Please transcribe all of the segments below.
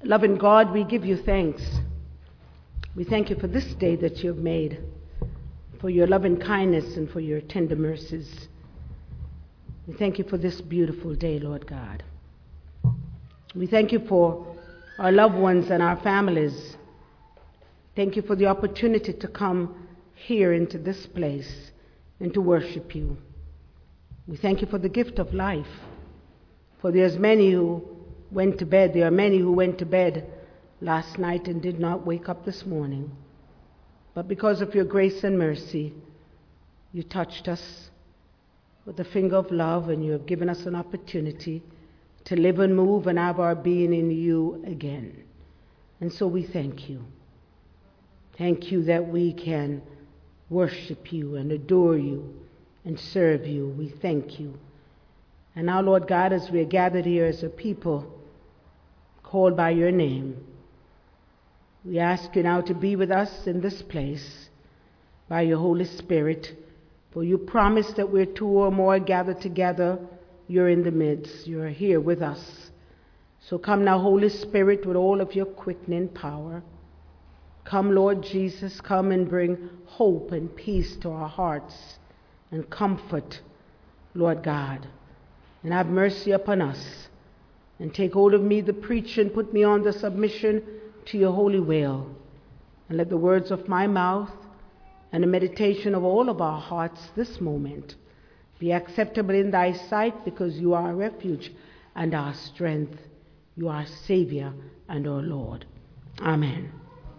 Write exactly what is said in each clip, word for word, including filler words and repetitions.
Loving God, we give you thanks. We thank you for this day that you have made, for your loving kindness and for your tender mercies. We thank you for this beautiful day, Lord God. We thank you for our loved ones and our families. Thank you for the opportunity to come here into this place and to worship you. We thank you for the gift of life, for there's many who went to bed. There are many who went to bed last night and did not wake up this morning. But because of your grace and mercy, you touched us with the finger of love, and you have given us an opportunity to live and move and have our being in you again. And so we thank you. Thank you that we can worship you and adore you and serve you. We thank you. And now, Lord God, as we are gathered here as a people called by your name, we ask you now to be with us in this place by your Holy Spirit. For you promise that where two or more gathered together, you're in the midst. You're here with us. So come now, Holy Spirit, with all of your quickening power. Come, Lord Jesus, come and bring hope and peace to our hearts and comfort, Lord God. And have mercy upon us. And take hold of me, the preacher, and put me on the submission to your holy will. And let the words of my mouth and the meditation of all of our hearts this moment be acceptable in thy sight, because you are our refuge and our strength. You are our Savior and our Lord. Amen.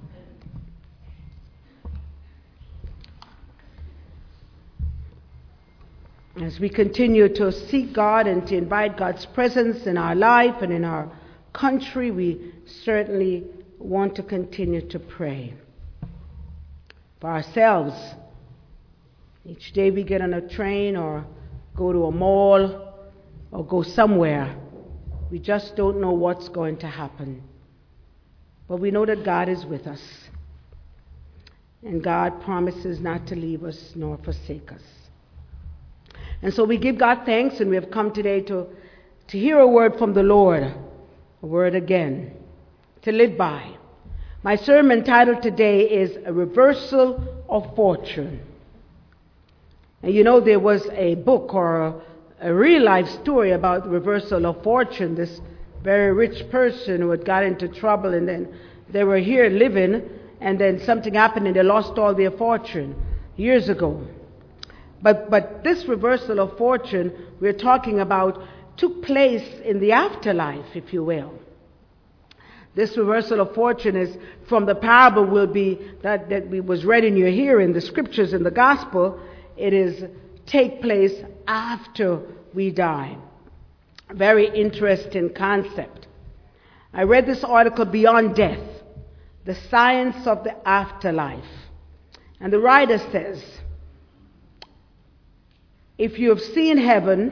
As we continue to seek God and to invite God's presence in our life and in our country, we certainly want to continue to pray for ourselves. Each day we get on a train or go to a mall or go somewhere, we just don't know what's going to happen. But we know that God is with us, and God promises not to leave us nor forsake us. And so we give God thanks, and we have come today to, to hear a word from the Lord, a word again, to live by. My sermon title today is A Reversal of Fortune. And you know, there was a book or a, a real life story about the reversal of fortune. This very rich person who had got into trouble, and then they were here living, and then something happened and they lost all their fortune years ago. But but this reversal of fortune we're talking about took place in the afterlife, if you will. This reversal of fortune is from the parable will be that, that we was read in your hearing, the scriptures in the gospel. It is take place after we die. Very interesting concept. I read this article, Beyond Death, the Science of the Afterlife. And the writer says, if you have seen heaven,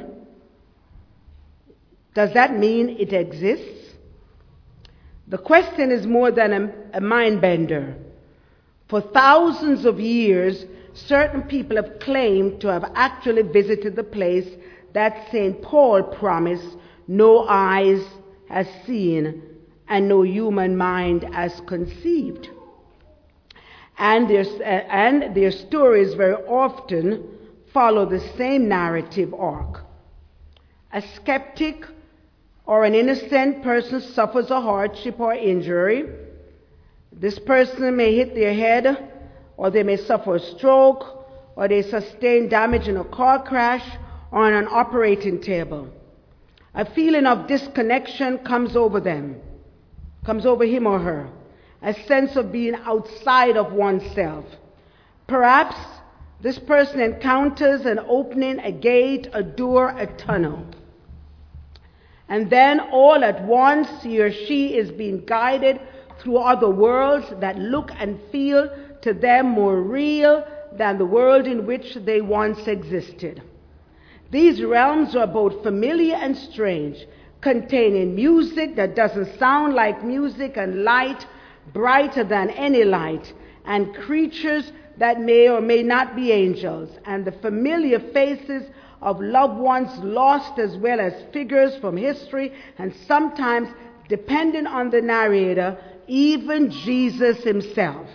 does that mean it exists? The question is more than a, a mind bender. For thousands of years, certain people have claimed to have actually visited the place that Saint Paul promised no eyes has seen and no human mind has conceived. And their, uh, and their stories very often follow the same narrative arc. A skeptic or an innocent person suffers a hardship or injury. This person may hit their head, or they may suffer a stroke, or they sustain damage in a car crash or on an operating table. A feeling of disconnection comes over them, comes over him or her, a sense of being outside of oneself. Perhaps this person encounters an opening, a gate, a door, a tunnel. And then all at once he or she is being guided through other worlds that look and feel to them more real than the world in which they once existed. These realms are both familiar and strange, containing music that doesn't sound like music and light brighter than any light, and creatures that may or may not be angels, and the familiar faces of loved ones lost, as well as figures from history and sometimes depending on the narrator, even Jesus himself.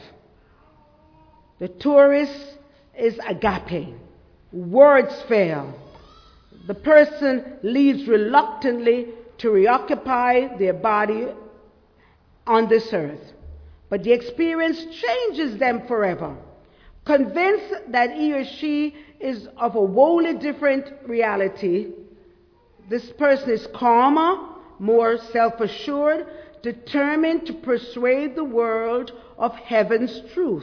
The tourist is agape. Words fail. The person leaves reluctantly to reoccupy their body on this earth. But the experience changes them forever. Convinced that he or she is of a wholly different reality, this person is calmer, more self-assured, determined to persuade the world of heaven's truth.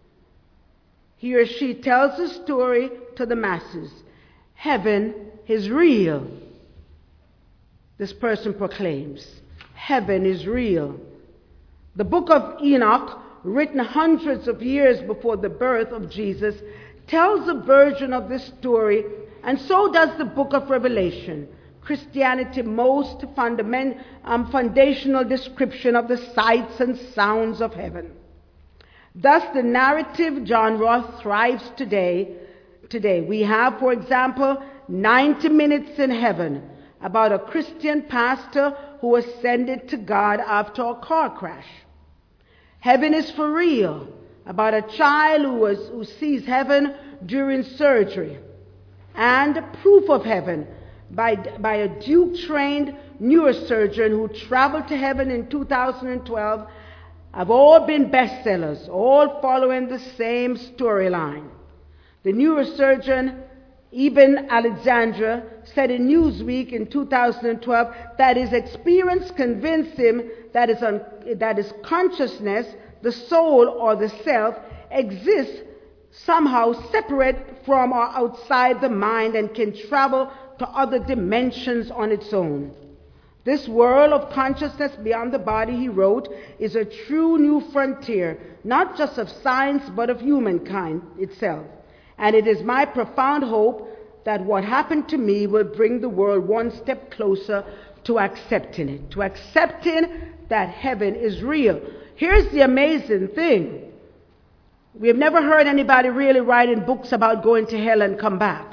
He or she tells the story to the masses. Heaven is real. This person proclaims, heaven is real. The book of Enoch, written hundreds of years before the birth of Jesus, tells a version of this story, and so does the book of Revelation, Christianity's most fundament, um, foundational description of the sights and sounds of heaven. Thus, the narrative genre thrives today. Today, we have, for example, ninety minutes in Heaven, about a Christian pastor who ascended to God after a car crash. Heaven is for real, about a child who, was, who sees heaven during surgery. And Proof of Heaven, by, by a Duke-trained neurosurgeon who traveled to heaven in two thousand twelve, have all been bestsellers, all following the same storyline. The neurosurgeon Ibn Alexandra said in Newsweek in two thousand twelve that his experience convinced him that his, un- that his consciousness, the soul or the self, exists somehow separate from or outside the mind and can travel to other dimensions on its own. This world of consciousness beyond the body, he wrote, is a true new frontier, not just of science but of humankind itself. And it is my profound hope that what happened to me will bring the world one step closer to accepting it, to accepting that heaven is real. Here's the amazing thing. We have never heard anybody really writing books about going to hell and come back.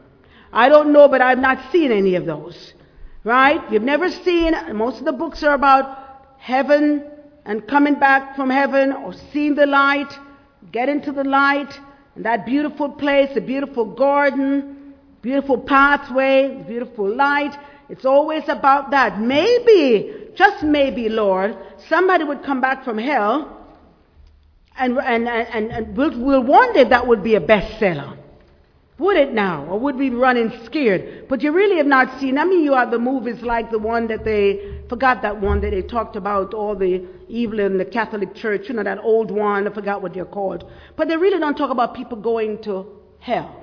I don't know, but I've not seen any of those. Right? You've never seen, most of the books are about heaven and coming back from heaven or seeing the light, get into the light, and that beautiful place, the beautiful garden, beautiful pathway, beautiful light. It's always about that. Maybe, just maybe, Lord, somebody would come back from hell, and, and, and, and we'll, we'll wonder if that would be a bestseller. Would it now? Or would we be running scared? But you really have not seen. I mean, you have the movies like the one that they, forgot that one that they talked about, all the evil in the Catholic Church, you know, that old one, I forgot what they're called. But they really don't talk about people going to hell.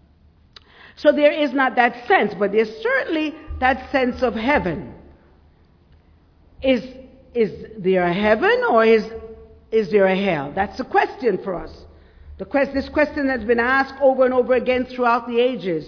So there is not that sense, but there's certainly that sense of heaven. Is, is there a heaven or is, is there a hell? That's the question for us. The quest, this question has been asked over and over again throughout the ages.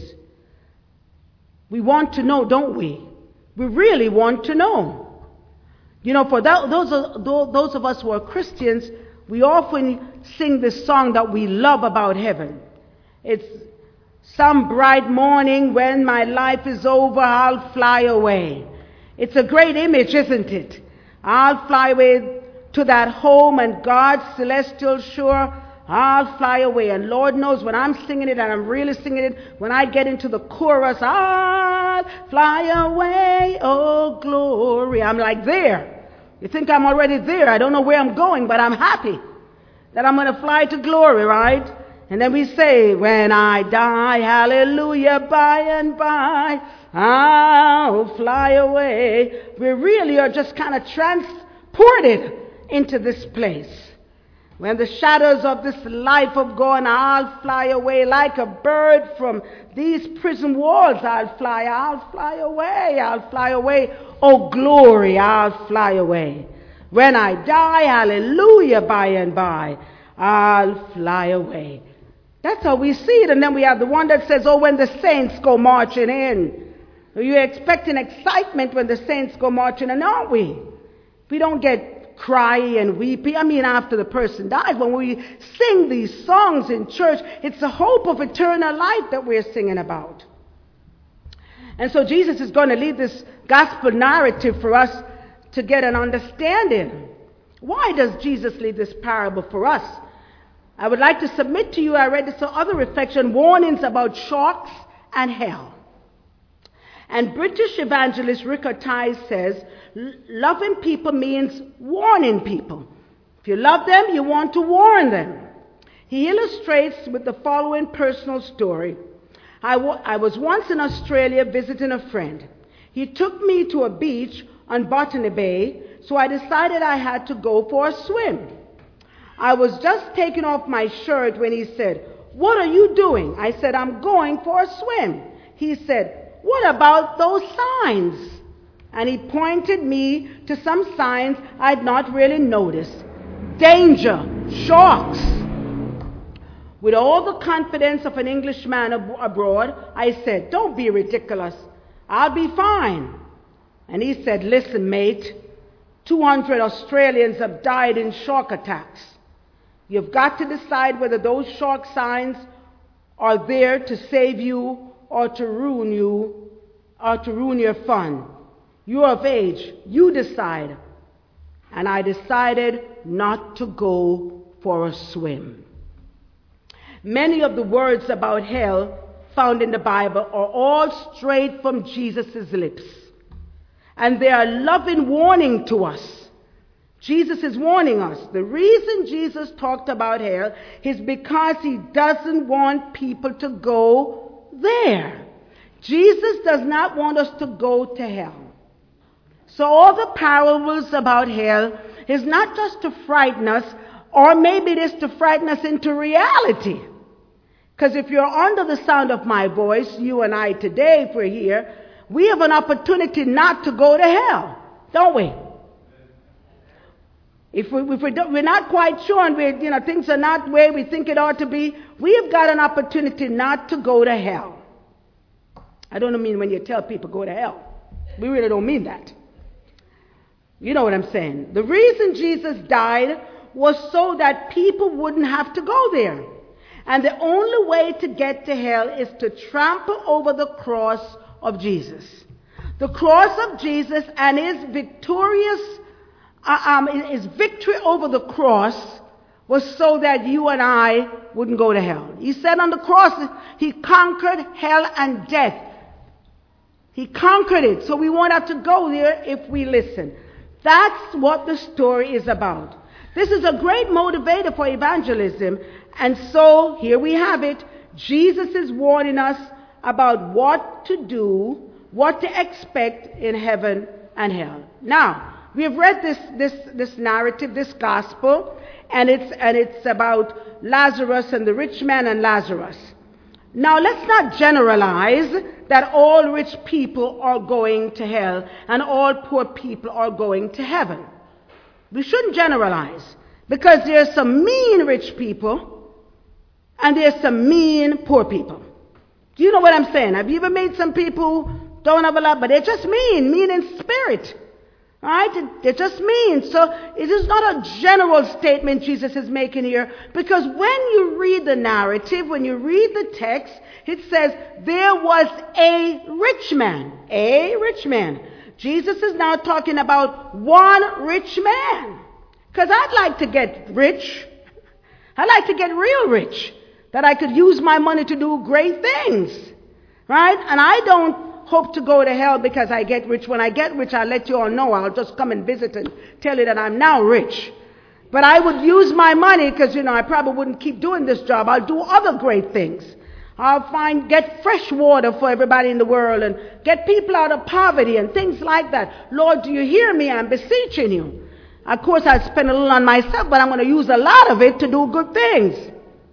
We want to know, don't we? We really want to know. You know, for that, those, of, those of us who are Christians, we often sing this song that we love about heaven. It's some bright morning when my life is over, I'll fly away. It's a great image, isn't it? I'll fly away to that home and God's celestial shore. I'll fly away. And Lord knows when I'm singing it, and I'm really singing it, when I get into the chorus, I'll fly away, oh glory. I'm like there. You think I'm already there. I don't know where I'm going, but I'm happy that I'm going to fly to glory, right? And then we say, when I die, hallelujah, by and by, I'll fly away. We really are just kind of transported into this place. When the shadows of this life are gone, I'll fly away like a bird from these prison walls. I'll fly, I'll fly away, I'll fly away. Oh, glory, I'll fly away. When I die, hallelujah, by and by, I'll fly away. That's how we see it. And then we have the one that says, oh, when the saints go marching in. You're expecting excitement when the saints go marching in, aren't we? We don't get cry and weepy. I mean, after the person dies, when we sing these songs in church, it's the hope of eternal life that we're singing about. And so Jesus is going to lead this gospel narrative for us to get an understanding. Why does Jesus leave this parable for us? I would like to submit to you, I read this other reflection, warnings about sharks and hell. And British evangelist Richard Tice says, loving people means warning people. If you love them, you want to warn them. He illustrates with the following personal story. I, w- I was once in Australia visiting a friend. He took me to a beach on Botany Bay, so I decided I had to go for a swim. I was just taking off my shirt when he said, "What are you doing?" I said, "I'm going for a swim." He said, "What about those signs?" And he pointed me to some signs I'd not really noticed. Danger, sharks. With all the confidence of an Englishman ab- abroad, I said, "Don't be ridiculous. I'll be fine." And he said, "Listen, mate, two hundred Australians have died in shark attacks. You've got to decide whether those shark signs are there to save you or to ruin you or to ruin your fun. You're of age. You decide." And I decided not to go for a swim. Many of the words about hell found in the Bible are all straight from Jesus' lips. And they are loving warning to us. Jesus is warning us. The reason Jesus talked about hell is because he doesn't want people to go there. Jesus does not want us to go to hell. So all the parables about hell is not just to frighten us, or maybe it is to frighten us into reality. Because if you're under the sound of my voice, you and I today, if we're here, we have an opportunity not to go to hell, don't we? If, we, if we don't, we're not quite sure and we're, you know, things are not where we think it ought to be, we have got an opportunity not to go to hell. I don't mean when you tell people go to hell. We really don't mean that. You know what I'm saying. The reason Jesus died was so that people wouldn't have to go there. And the only way to get to hell is to trample over the cross of Jesus. The cross of Jesus and his victorious, uh, um, his victory over the cross was so that you and I wouldn't go to hell. He said on the cross, he conquered hell and death. He conquered it, so we won't have to go there if we listen. That's what the story is about. This is a great motivator for evangelism. And so here we have it. Jesus is warning us about what to do, what to expect in heaven and hell. Now, we have read this, this, this narrative, this gospel, and it's, and it's about Lazarus and the rich man and Lazarus. Now, let's not generalize that all rich people are going to hell and all poor people are going to heaven. We shouldn't generalize, because there's some mean rich people and there's some mean poor people. Do you know what I'm saying? Have you ever met some people who don't have a lot, but they're just mean, mean in spirit? All right? They're just mean. So it is not a general statement Jesus is making here, because when you read the narrative, when you read the text, it says there was a rich man. A rich man. Jesus is now talking about one rich man. Because I'd like to get rich. I'd like to get real rich. That I could use my money to do great things. Right? And I don't hope to go to hell because I get rich. When I get rich, I'll let you all know. I'll just come and visit and tell you that I'm now rich. But I would use my money because, you know, I probably wouldn't keep doing this job. I'll do other great things. I'll find, get fresh water for everybody in the world and get people out of poverty and things like that. Lord, do you hear me? I'm beseeching you. Of course, I'll spend a little on myself, but I'm going to use a lot of it to do good things.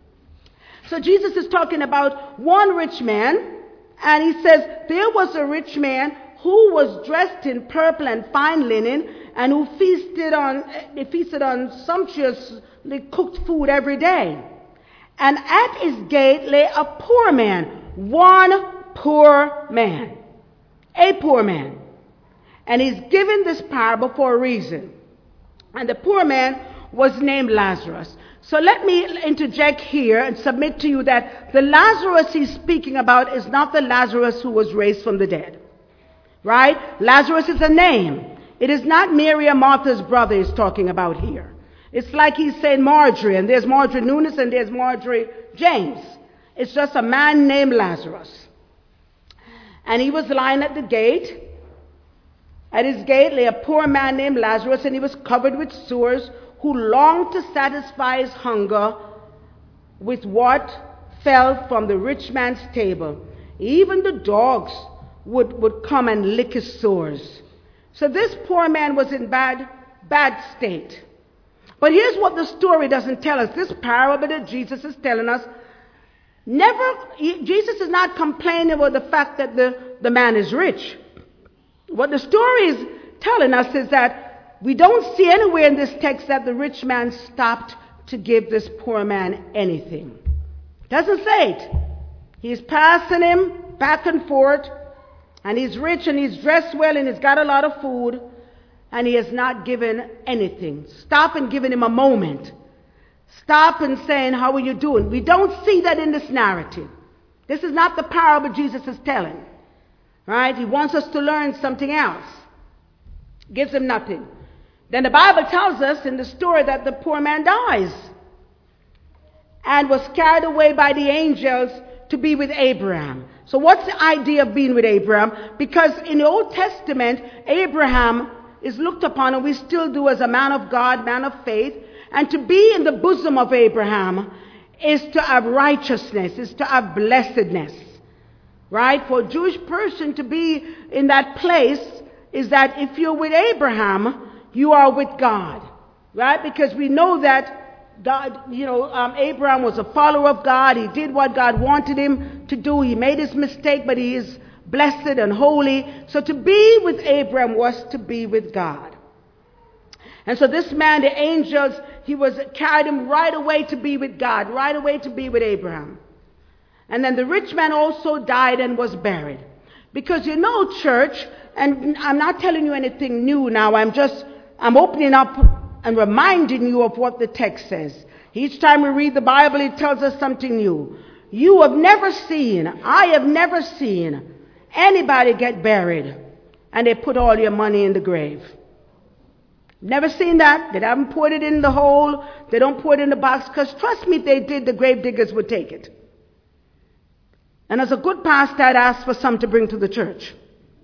So Jesus is talking about one rich man, and he says, there was a rich man who was dressed in purple and fine linen, and who feasted on, he feasted on sumptuously cooked food every day. And at his gate lay a poor man, one poor man, a poor man. And he's given this parable for a reason. And the poor man was named Lazarus. So let me interject here and submit to you that the Lazarus he's speaking about is not the Lazarus who was raised from the dead. Right? Lazarus is a name. It is not Mary and Martha's brother he's talking about here. It's like he's saying Marjorie, and there's Marjorie Nunes and there's Marjorie James. It's just a man named Lazarus. And he was lying at the gate. At his gate lay a poor man named Lazarus, and he was covered with sores, who longed to satisfy his hunger with what fell from the rich man's table. Even the dogs would, would come and lick his sores. So this poor man was in bad, bad state. But here's what the story doesn't tell us. This parable that Jesus is telling us, never, Jesus is not complaining about the fact that the, the man is rich. What the story is telling us is that we don't see anywhere in this text that the rich man stopped to give this poor man anything. It doesn't say it. He's passing him back and forth, and he's rich and he's dressed well and he's got a lot of food, and he has not given anything. Stop and giving him a moment. Stop and saying, how are you doing? We don't see that in this narrative. This is not the parable Jesus is telling. Right? He wants us to learn something else. Gives him nothing. Then the Bible tells us in the story that the poor man dies and was carried away by the angels to be with Abraham. So what's the idea of being with Abraham? Because in the Old Testament, Abraham is looked upon, and we still do, as a man of God, man of faith. And to be in the bosom of Abraham is to have righteousness, is to have blessedness. Right? For a Jewish person to be in that place is that if you're with Abraham, you are with God. Right? Because we know that God, you know, um, Abraham was a follower of God. He did what God wanted him to do. He made his mistake, but he is blessed and holy. So to be with Abraham was to be with God. And so this man, the angels, he was carried him right away to be with God, right away to be with Abraham. And then the rich man also died and was buried. Because you know, church, and I'm not telling you anything new now, I'm just, I'm opening up and reminding you of what the text says. Each time we read the Bible, it tells us something new. You have never seen, I have never seen anybody get buried and they put all your money in the grave. Never seen that. They haven't put it in the hole. They don't put it in the box, because trust me, if they did, the grave diggers would take it. And as a good pastor, I'd ask for some to bring to the church.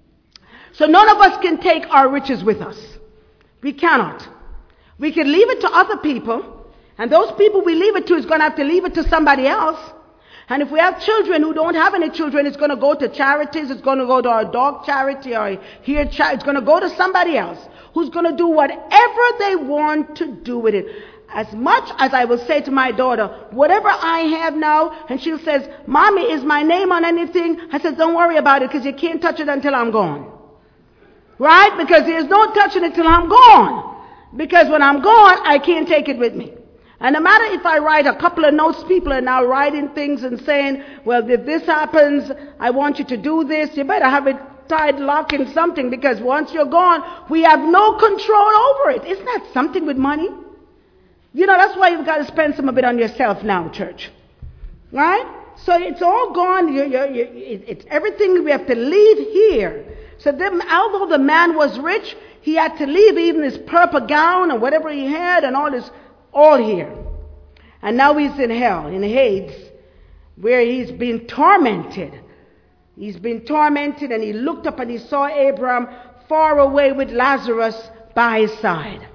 So none of us can take our riches with us. We cannot. We can leave it to other people, and those people we leave it to is going to have to leave it to somebody else. And if we have children who don't have any children, it's going to go to charities. It's going to go to our dog charity or here charity. It's going to go to somebody else who's going to do whatever they want to do with it. As much as I will say to my daughter, whatever I have now, and she says, Mommy, is my name on anything? I said, don't worry about it, because you can't touch it until I'm gone. Right? Because there's no touching it till I'm gone. Because when I'm gone, I can't take it with me. And no matter if I write a couple of notes, people are now writing things and saying, well, if this happens, I want you to do this. You better have it tied, locked in something, because once you're gone, we have no control over it. Isn't that something with money? You know, that's why you've got to spend some of it on yourself now, church. Right? So it's all gone. You're, you're, you're, it's everything we have to leave here. So then, although the man was rich, he had to leave even his purple gown and whatever he had and all this, all here. And now he's in hell, in Hades, where he's been tormented. He's been tormented, and he looked up and he saw Abraham far away with Lazarus by his side.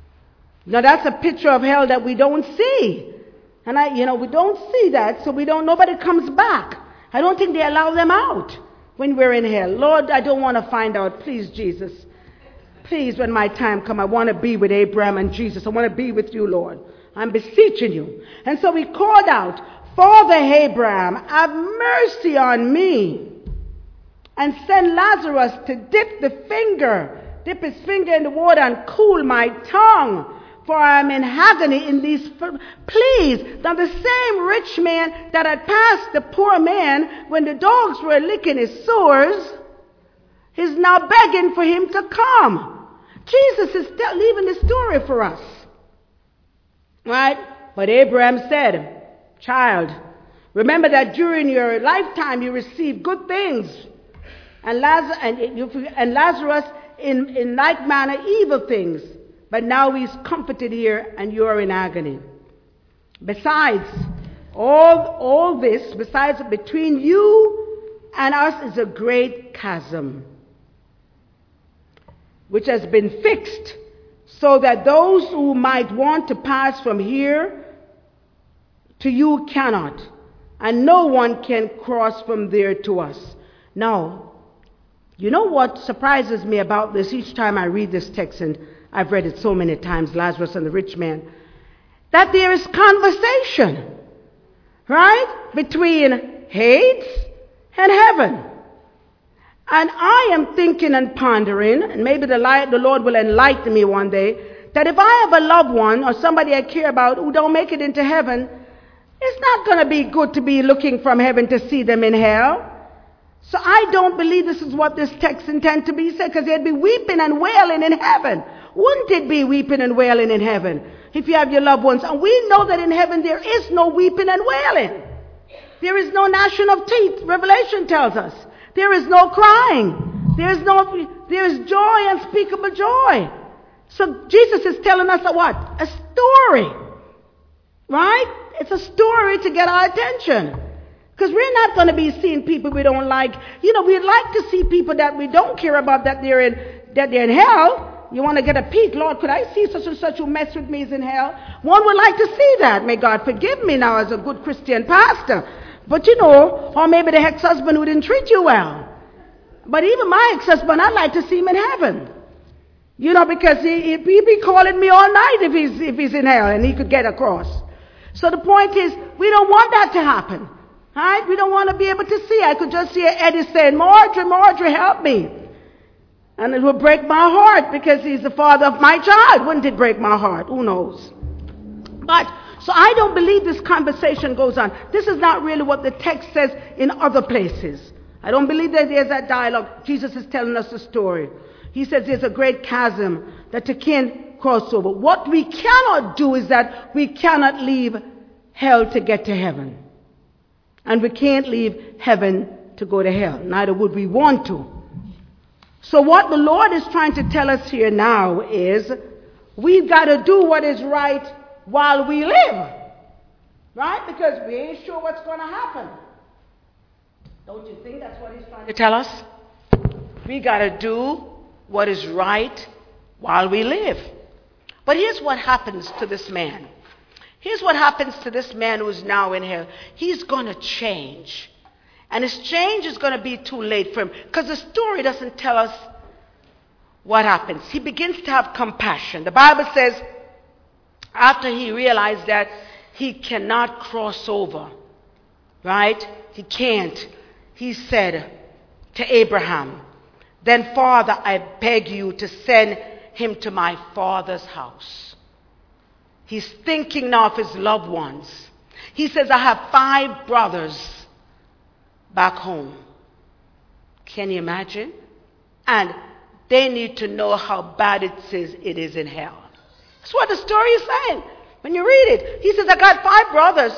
Now that's a picture of hell that we don't see. And I, you know, we don't see that, so we don't, nobody comes back. I don't think they allow them out when we're in hell. Lord, I don't want to find out. Please, Jesus. Please, when my time comes, I want to be with Abraham and Jesus. I want to be with you, Lord. I'm beseeching you. And so he called out, Father Abraham, have mercy on me, and send Lazarus to dip the finger, dip his finger in the water and cool my tongue, for I am in agony in these. Please. Now the same rich man that had passed the poor man when the dogs were licking his sores is now begging for him to come. Jesus is still leaving the story for us. Right? But Abraham said, child, remember that during your lifetime you received good things. And, Laz- and, and Lazarus in, in like manner evil things, but now he's comforted here and you're in agony. Besides, all, all this, besides between you and us is a great chasm, which has been fixed so that those who might want to pass from here to you cannot, and no one can cross from there to us. Now, you know what surprises me about this each time I read this text, and I've read it so many times, Lazarus and the rich man, that there is conversation, right, between Hades and heaven. And I am thinking and pondering, and maybe the, light, the Lord will enlighten me one day, that if I have a loved one or somebody I care about who don't make it into heaven, it's not going to be good to be looking from heaven to see them in hell. So I don't believe this is what this text intends to be said, because there'd be weeping and wailing in heaven. Wouldn't it be weeping and wailing in heaven if you have your loved ones? And we know that in heaven there is no weeping and wailing. There is no gnashing of teeth, Revelation tells us. There is no crying. There is no, there is joy, unspeakable joy. So Jesus is telling us a what? A story. Right? It's a story to get our attention. Because we're not going to be seeing people we don't like. You know, we'd like to see people that we don't care about, that they're in, that they're in hell. You want to get a peek. Lord, could I see such and such who mess with me is in hell? One would like to see that. May God forgive me now as a good Christian pastor. But you know, or maybe the ex-husband who didn't treat you well. But even my ex-husband, I'd like to see him in heaven. You know, because he, he'd be calling me all night if he's, if he's in hell and he could get across. So the point is, we don't want that to happen. Right? We don't want to be able to see. I could just hear Eddie saying, Marjorie, Marjorie, help me. And it would break my heart because he's the father of my child. Wouldn't it break my heart? Who knows? But, so I don't believe this conversation goes on. This is not really what the text says in other places. I don't believe that there's that dialogue. Jesus is telling us the story. He says there's a great chasm that you can't cross over. What we cannot do is that we cannot leave hell to get to heaven. And we can't leave heaven to go to hell. Neither would we want to. So what the Lord is trying to tell us here now is we've got to do what is right while we live. Right? Because we ain't sure what's going to happen. Don't you think that's what he's trying to tell us? We got to do what is right while we live. But here's what happens to this man. Here's what happens to this man who's now in hell. He's going to change. And his change is going to be too late for him. Because the story doesn't tell us what happens. He begins to have compassion. The Bible says, after he realized that he cannot cross over, right? He can't. He said to Abraham, then Father, I beg you to send him to my father's house. He's thinking now of his loved ones. He says, I have five brothers back home. Can you imagine? And they need to know how bad it is, it is in hell. That's what the story is saying. When you read it, he says, I got five brothers.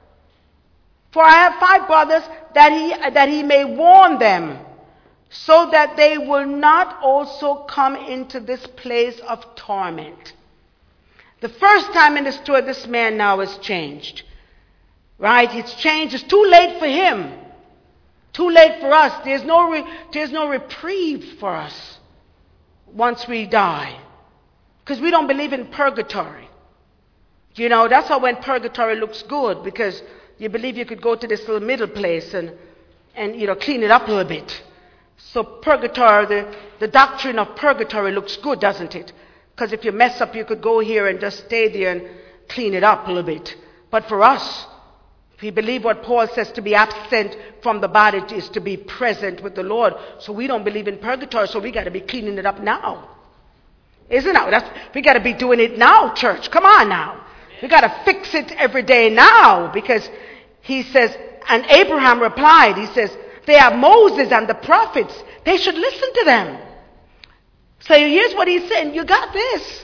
For I have five brothers that he, that he may warn them, so that they will not also come into this place of torment. The first time in the story, this man now is changed. Right? It's changed. It's too late for him. Too late for us. There's no, re- there's no reprieve for us once we die. Because we don't believe in purgatory. You know, that's how when purgatory looks good, because you believe you could go to this little middle place and, and you know, clean it up a little bit. So purgatory, the, the doctrine of purgatory looks good, doesn't it? Because if you mess up, you could go here and just stay there and clean it up a little bit. But for us, we believe what Paul says, to be absent from the body is to be present with the Lord. So we don't believe in purgatory, so we got to be cleaning it up now. Isn't it? That's, we got to be doing it now, church. Come on now. We got to fix it every day now, because he says, and Abraham replied, he says, they have Moses and the prophets. They should listen to them. So here's what he's saying. You got this.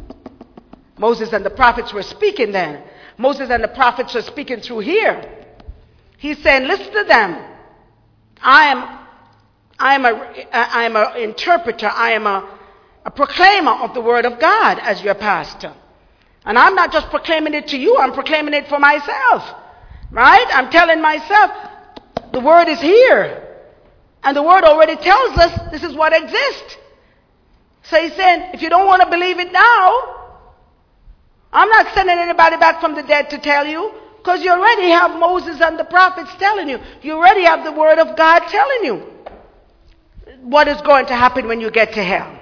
Moses and the prophets were speaking then. Moses and the prophets were speaking through here. He's saying, listen to them. I am I am a, I am an interpreter. I am a, a proclaimer of the Word of God as your pastor. And I'm not just proclaiming it to you, I'm proclaiming it for myself. Right? I'm telling myself, the Word is here. And the Word already tells us this is what exists. So he's saying, if you don't want to believe it now, I'm not sending anybody back from the dead to tell you, because you already have Moses and the prophets telling you. You already have the Word of God telling you what is going to happen when you get to hell.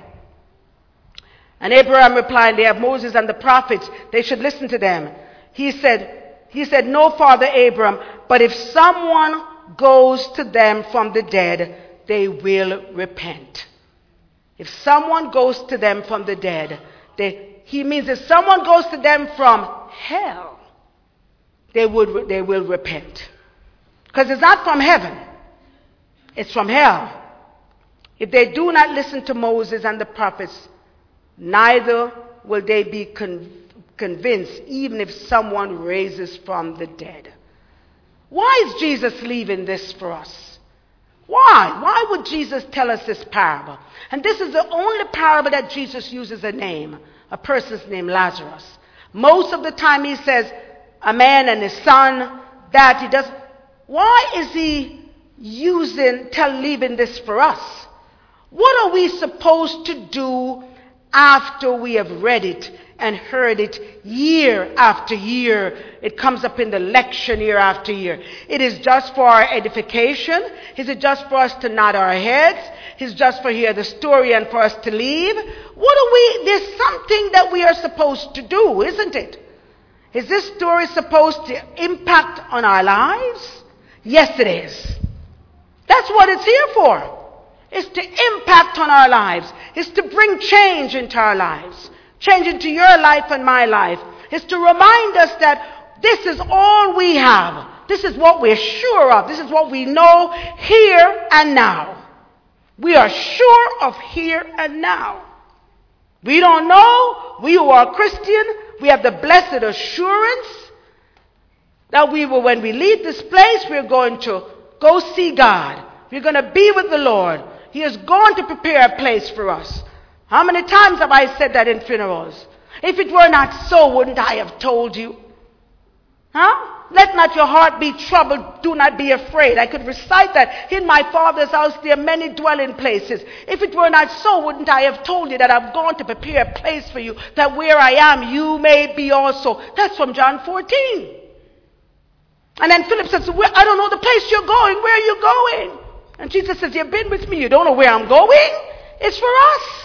And Abraham replied, they have Moses and the prophets. They should listen to them. He said, he said, no, Father Abraham, but if someone goes to them from the dead, they will repent. If someone goes to them from the dead, they, he means if someone goes to them from hell, they would, they will repent. Because it's not from heaven. It's from hell. If they do not listen to Moses and the prophets, neither will they be con- convinced, even if someone raises from the dead. Why is Jesus leaving this for us? Why? Why would Jesus tell us this parable? And this is the only parable that Jesus uses a name, a person's name, Lazarus. Most of the time he says a man and his son, that he does. Why is he using, tell, leaving this for us? What are we supposed to do after we have read it and heard it year after year? It comes up in the lecture year after year. It is just for our edification? Is it just for us to nod our heads? Is it just for hear the story and for us to leave? What are we, there's something that we are supposed to do, isn't it? Is this story supposed to impact on our lives? Yes, it is. That's what it's here for. It's to impact on our lives. It's to bring change into our lives. Change into your life and my life. It's to remind us that this is all we have. This is what we're sure of. This is what we know here and now. We are sure of here and now. We don't know. We who are Christian, we have the blessed assurance that we will, when we leave this place, we're going to go see God. We're going to be with the Lord. He is going to prepare a place for us. How many times have I said that in funerals? If it were not so, wouldn't I have told you? Huh? Let not your heart be troubled. Do not be afraid. I could recite that. In my Father's house there are many dwelling places. If it were not so, wouldn't I have told you that I've gone to prepare a place for you, that where I am, you may be also. That's from John fourteen. And then Philip says, I don't know the place you're going. Where are you going? And Jesus says, you've been with me. You don't know where I'm going? It's for us.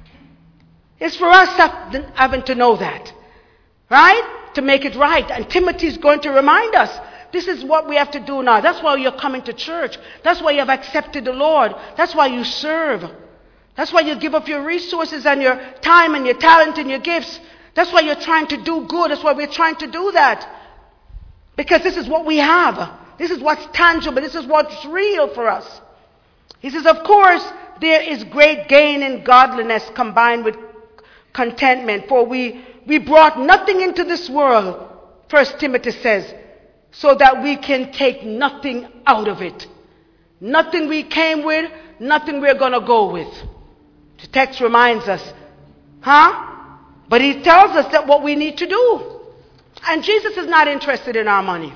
It's for us having to know that. Right? To make it right. And Timothy's going to remind us. This is what we have to do now. That's why you're coming to church. That's why you have accepted the Lord. That's why you serve. That's why you give up your resources and your time and your talent and your gifts. That's why you're trying to do good. That's why we're trying to do that. Because this is what we have. This is what's tangible. This is what's real for us. He says, of course, there is great gain in godliness combined with contentment. For we, we brought nothing into this world, First Timothy says, so that we can take nothing out of it. Nothing we came with, nothing we're going to go with. The text reminds us. Huh? But he tells us that what we need to do. And Jesus is not interested in our money.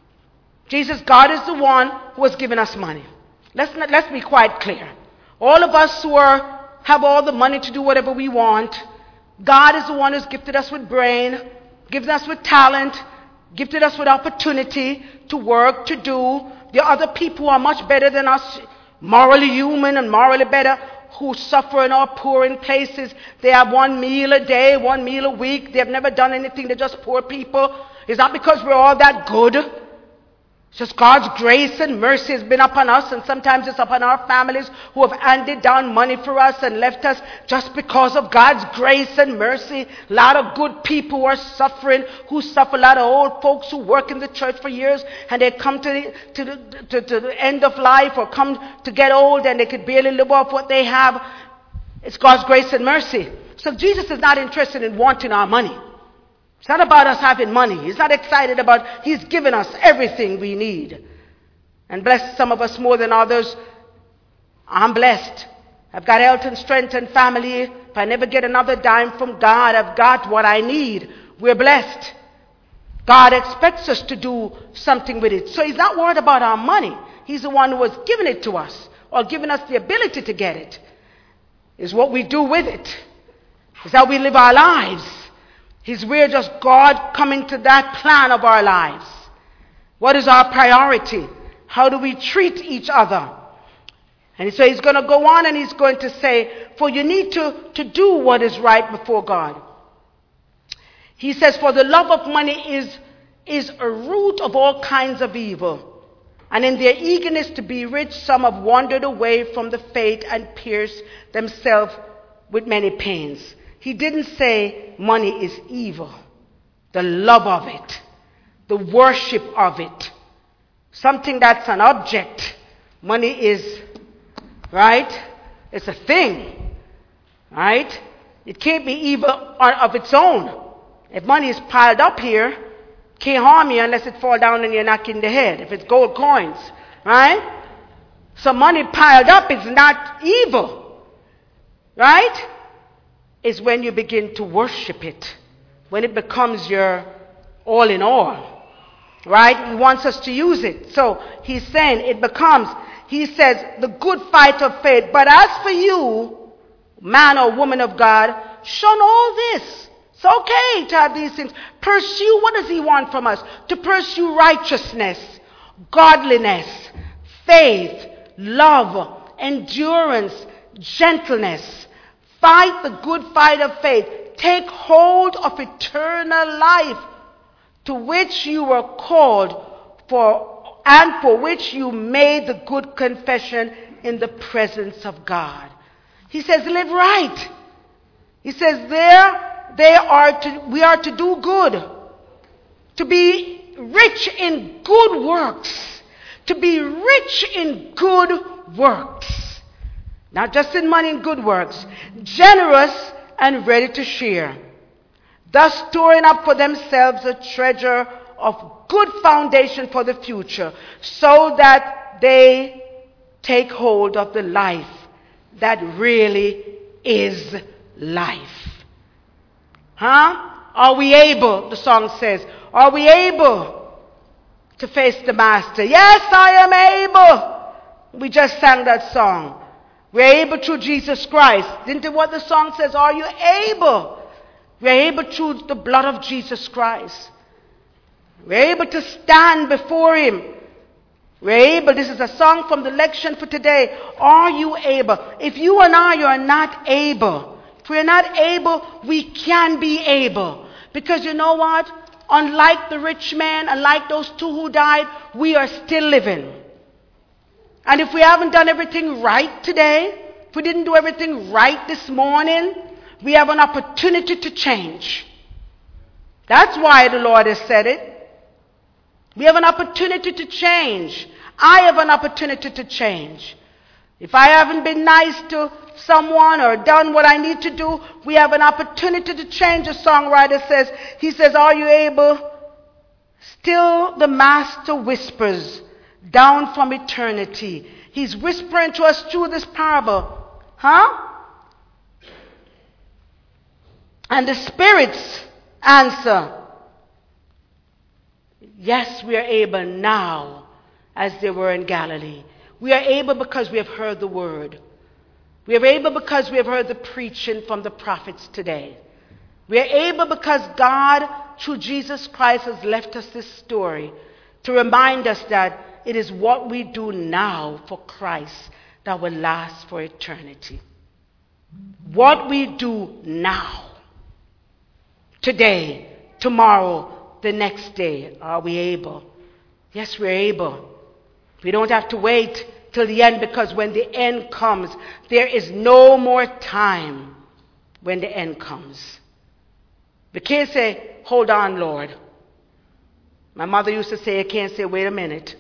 Jesus, God is the one who has given us money. Let's not, let's be quite clear. All of us who are, have all the money to do whatever we want, God is the one who's gifted us with brain, gifted us with talent, gifted us with opportunity to work, to do. There are other people who are much better than us, morally human and morally better, who suffer and are poor in places. They have one meal a day, one meal a week. They have never done anything. They're just poor people. It's not because we're all that good. It's just God's grace and mercy has been upon us, and sometimes it's upon our families who have handed down money for us and left us just because of God's grace and mercy. A lot of good people who are suffering, who suffer. A lot of old folks who work in the church for years, and they come to the, to the, to, to the end of life, or come to get old and they could barely live off what they have. It's God's grace and mercy. So Jesus is not interested in wanting our money. It's not about us having money. He's not excited about, he's given us everything we need. And bless some of us more than others I'm blessed. I've got health and strength and family. If I never get another dime from God, I've got what I need. We're blessed. God expects us to do something with it. So he's not worried about our money. He's the one who has given it to us, or given us the ability to get it. It's what we do with it. It's how we live our lives. It's we're just God coming to that plan of our lives. What is our priority? How do we treat each other? And so he's going to go on and he's going to say, for you need to, to do what is right before God. He says, for the love of money is, is a root of all kinds of evil. And in their eagerness to be rich, some have wandered away from the faith and pierced themselves with many pains. He didn't say money is evil. The love of it, the worship of it, something that's an object. Money is, right? It's a thing, right? It can't be evil of its own. If money is piled up here, can't harm you unless it fall down and you're knocked in the head. If it's gold coins, right? So money piled up is not evil, right? It's when you begin to worship it, when it becomes your all in all, right? He wants us to use it. So he's saying it becomes, he says, the good fight of faith. But as for you, man or woman of God, shun all this. It's okay to have these things. Pursue, what does he want from us? To pursue righteousness, godliness, faith, love, endurance, gentleness. Fight the good fight of faith. Take hold of eternal life, to which you were called for and for which you made the good confession in the presence of God. He says, live right. He says, there they are to, we are to do good, to be rich in good works, to be rich in good works, not just in money, in good works, generous and ready to share, thus storing up for themselves a treasure of good foundation for the future, so that they take hold of the life that really is life. Huh? Are we able, the song says, are we able to face the Master? Yes, I am able. We just sang that song. We're able through Jesus Christ. Isn't it what the song says? Are you able? We're able through the blood of Jesus Christ. We're able to stand before him. We're able. This is a song from the lection for today. Are you able? If you and I are not able, if we're not able, we can be able. Because you know what? Unlike the rich man, unlike those two who died, we are still living. And if we haven't done everything right today, if we didn't do everything right this morning, we have an opportunity to change. That's why the Lord has said it. We have an opportunity to change. I have an opportunity to change. If I haven't been nice to someone or done what I need to do, we have an opportunity to change. The songwriter says, he says, are you able? Still the Master whispers down from eternity. He's whispering to us through this parable. Huh? And the spirits answer, yes, we are able now, as they were in Galilee. We are able because we have heard the word. We are able because we have heard the preaching from the prophets today. We are able because God, through Jesus Christ, has left us this story to remind us that it is what we do now for Christ that will last for eternity. What we do now, today, tomorrow, the next day, are we able? Yes, we're able. We don't have to wait till the end, because when the end comes, there is no more time when the end comes. We can't say, hold on, Lord. My mother used to say, I can't say, wait a minute.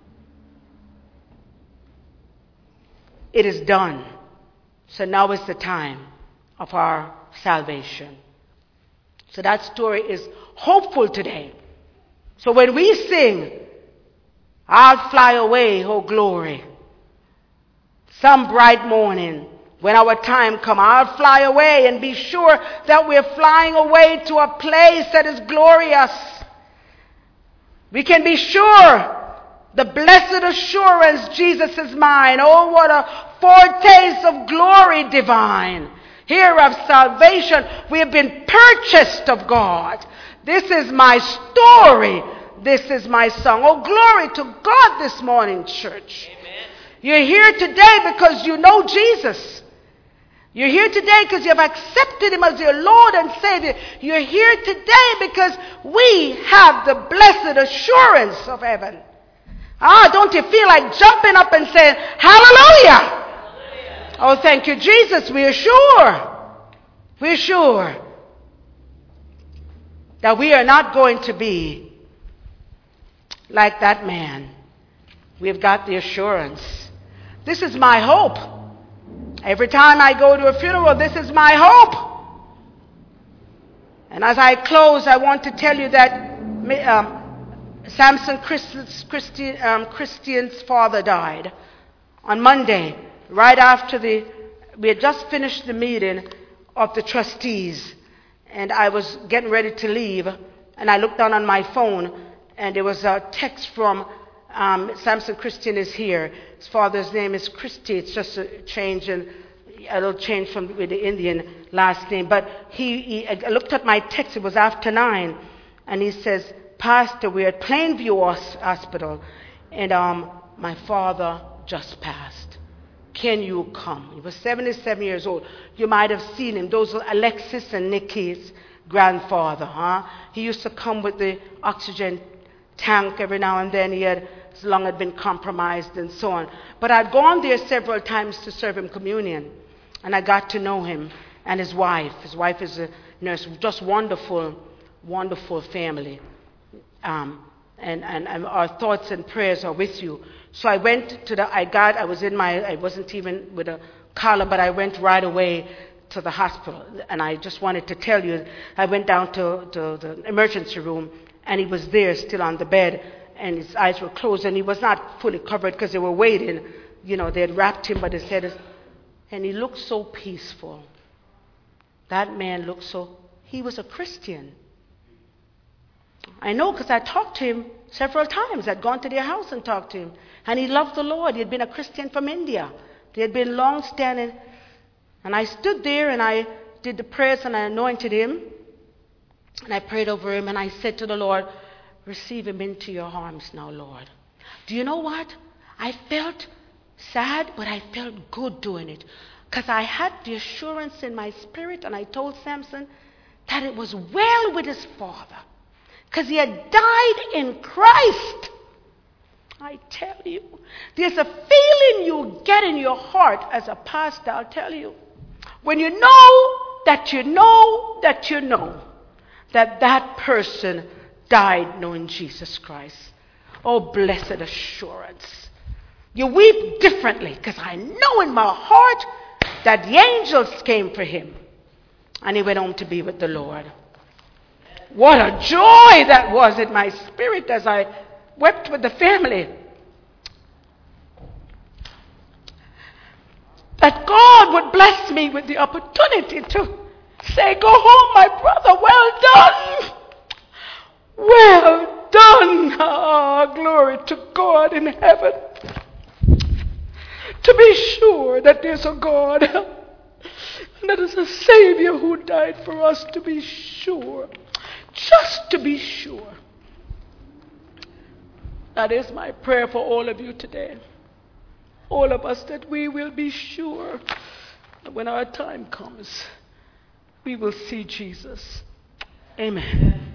It is done. So now is the time of our salvation. So that story is hopeful today. So when we sing, I'll fly away, oh glory, some bright morning, when our time comes, I'll fly away and be sure that we're flying away to a place that is glorious. We can be sure, the blessed assurance, Jesus is mine. Oh, what a foretaste of glory divine. Here of salvation, we have been purchased of God. This is my story. This is my song. Oh, glory to God this morning, church. Amen. You're here today because you know Jesus. You're here today because you've accepted him as your Lord and Savior. You're here today because we have the blessed assurance of heaven. Ah, don't you feel like jumping up and saying, hallelujah? Hallelujah. Oh, thank you, Jesus. We are sure. We're sure that we are not going to be like that man. We've got the assurance. This is my hope. Every time I go to a funeral, this is my hope. And as I close, I want to tell you that um, Samson Christi, um, Christian's father died on Monday, right after the, we had just finished the meeting of the trustees. And I was getting ready to leave, and I looked down on my phone, and there was a text from um, Samson Christian is here. His father's name is Christie. It's just a change, in, a little change from with the Indian last name. But he, he I looked at my text. It was after nine, and he says, Pastor, we're at Plainview Hospital, and um, my father just passed. Can you come? He was seventy-seven years old. You might have seen him. Those are Alexis and Nikki's grandfather. Huh? He used to come with the oxygen tank every now and then. He had, his lung had been compromised and so on. But I'd gone there several times to serve him communion, and I got to know him and his wife. His wife is a nurse. Just wonderful, wonderful family. Um, and, and, and our thoughts and prayers are with you. So I went to the, I got, I was in my, I wasn't even with a collar, but I went right away to the hospital. And I just wanted to tell you, I went down to, to the emergency room, and he was there still on the bed, and his eyes were closed, and he was not fully covered because they were waiting. You know, they had wrapped him, but his head is, and he looked so peaceful. That man looked so, he was a Christian. I know because I talked to him several times. I'd gone to their house and talked to him. And he loved the Lord. He had been a Christian from India. They had been long standing. And I stood there and I did the prayers and I anointed him. And I prayed over him and I said to the Lord, receive him into your arms now, Lord. Do you know what? I felt sad, but I felt good doing it. Because I had the assurance in my spirit, and I told Samson that it was well with his father. Because he had died in Christ. I tell you, there's a feeling you get in your heart as a pastor, I'll tell you. When you know that you know that you know that that person died knowing Jesus Christ. Oh, blessed assurance. You weep differently because I know in my heart that the angels came for him. And he went home to be with the Lord. What a joy that was in my spirit as I wept with the family. That God would bless me with the opportunity to say, go home, my brother, well done. Well done. Ah, glory to God in heaven. To be sure that there's a God and that is a Savior who died for us, to be sure. Just to be sure. That is my prayer for all of you today. All of us, that we will be sure that when our time comes, we will see Jesus. Amen.